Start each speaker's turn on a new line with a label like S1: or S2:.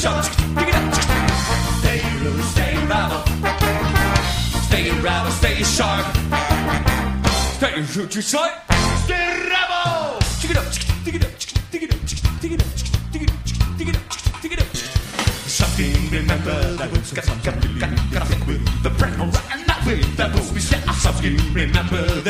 S1: sharp. Dig it up. Stay loose, stay rattle. Stay rattle, stay sharp. Stay shoot your sight. Stay rebel. Dig it up, dig it up, dig it up, dig it up, dig it up, dig it up, dig it up. Something remember that gotta fit with the prayer and not with the booze. Something remember that